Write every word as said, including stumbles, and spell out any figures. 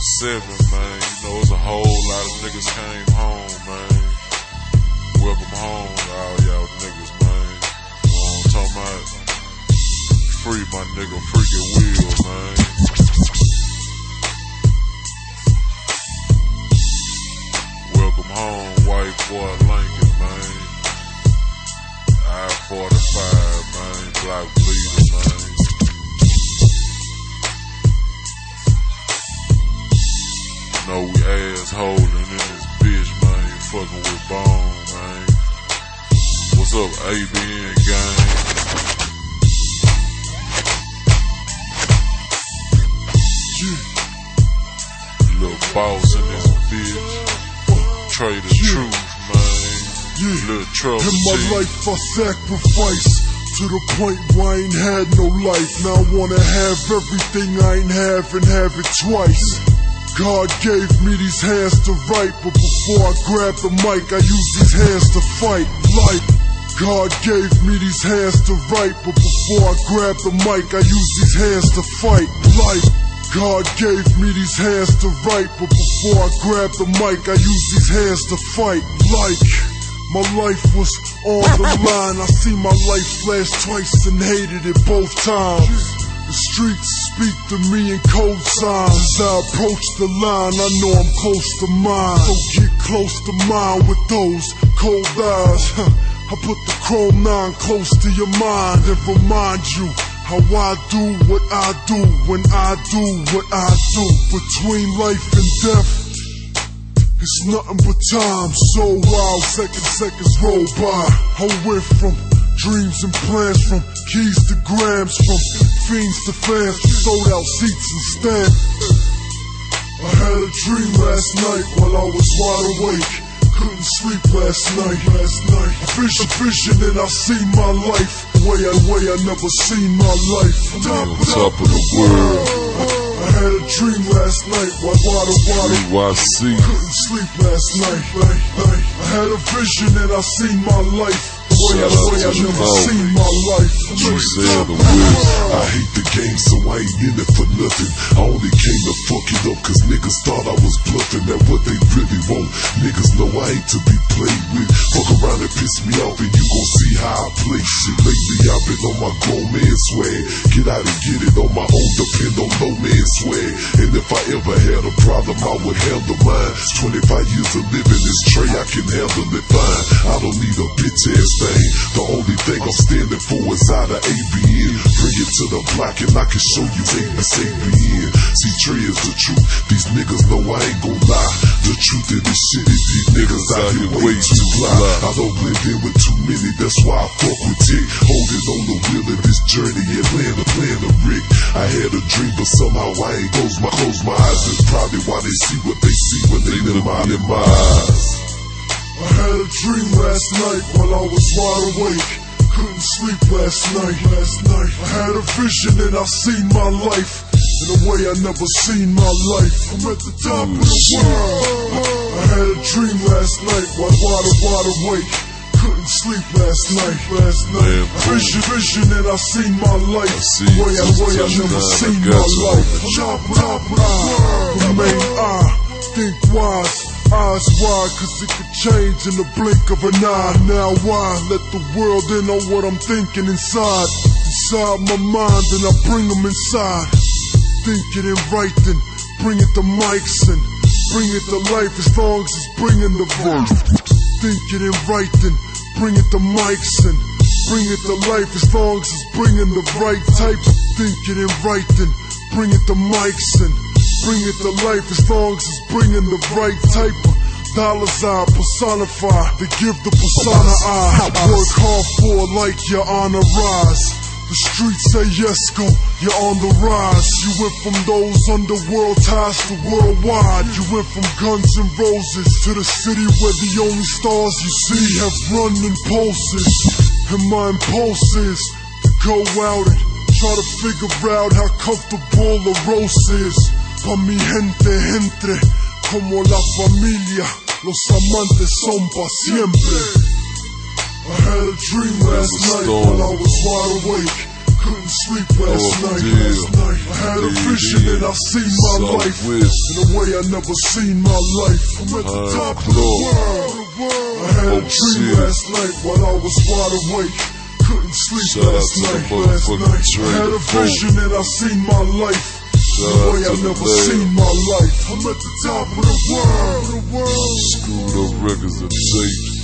seven, man. You know, it's a whole lot of niggas came home, man. Welcome home to all y'all niggas, man. You know what I'm talking about? Free my nigga Freaky Will, man. Welcome home, white boy Lincoln, man. I forty-five, man. Block bleeder, man. You know we ass holding in this bitch, man. Fucking with Bone, man. What's up, A B N gang? Yeah. Little boss in this bitch. Trade the yeah. truth, man. Yeah. Little trouble. In my team. Life I sacrificed to the point where I ain't had no life. Now I wanna have everything I ain't have and have it twice. God gave me these hands to write, but before I grab the mic, I use these hands to fight. Like, God gave me these hands to write, but before I grab the mic, I use these hands to fight. Like, God gave me these hands to write, but before I grab the mic, I use these hands to fight. Like, my life was on the line. I see my life flash twice and hated it both times. The streets speak to me in code signs. As I approach the line, I know I'm close to mine. So get close to mine with those cold eyes. I put the chrome nine close to your mind and remind you how I do what I do when I do what I do. Between life and death, it's nothing but time. So wild, seconds, seconds roll by. I went from dreams and plans, from keys to grams, from fiends to fans, sold out seats and stands. I had a dream last night while I was wide awake. Couldn't sleep last night, last night. A vision, vision, and I seen my life. Way I, way I never seen my life. Top, top of the world. I had a dream last night while wide awake. Couldn't sleep last night. I had a vision and I seen my life. Way I, way I never seen my life. I hate the game, so I ain't in it for nothing. I only came to fuck it up cause niggas thought I was bluffing at what they really want. Niggas know I ain't to be played with. Fuck around and piss me off and you gon' see how I play shit. Lately I've been on my grown man swag. Get out and get it on my own, depend on no man swag. And if I ever had a problem, I would handle mine. twenty-five years of living this tray, I can handle it fine. I don't need a bitch ass thing. The only thing I'm standing for is out of A B N. Bring it to the block and I can show you A B N. See, Trey is the truth. These niggas know I ain't gon' lie. The truth of this shit is these niggas out here way too fly. I don't blend in with too many, that's why I fuck with Tick. Holding on the wheel of this journey, Atlanta, playing the Rick. I had a dream, but somehow I ain't close my, close my eyes. It's probably why they see what they see when they look in my eyes. I had a dream last night while I was wide awake. Couldn't sleep last night, last night. I had a vision and I seen my life in a way I never seen my life. I'm at the top of the world. I had a dream last night while wide, wide awake. Couldn't sleep last night, last night. Vision, vision and I seen my life. Way I, way I never seen my life. Top, top of the world. Remain I, think wise. Eyes wide, cause it could change in the blink of an eye. Now why let the world in on what I'm thinking inside? Inside my mind and I bring them inside. Thinking and writing, bring it to mics and bring it to life as long as it's bringing the verse. Thinking and writing, bring it to mics and bring it to life as long as it's bringing the right type of thinking and writing. Bring it to mics and bring it to life as long as it's bringing the right type of dollars I personify. To give the persona I work hard for like your honor rise. The streets say yes, go, you're on the rise. You went from those underworld ties to worldwide. You went from Guns N' Roses to the city where the only stars you see have run impulses. And my impulse is to go out and try to figure out how comfortable the roast is. Pa mi gente, entre, como la familia, los amantes son pa siempre. I had a dream last night while I was wide awake. couldn't sleep last Oh, night. dear. Last night I had a Dear, vision dear. and I seen my Southwest. life in a way I never seen my life. I'm at the Uh, top of the Lord. world. I had a Oh, dream shit. last night while I was wide awake. Couldn't sleep Shout out last to the night. Last motherfucking night I Dre had a Vote. vision and I seen my life in Shout a out way to I the never Lab. seen my life. I'm at the top of the world. Screwed up records and tapes.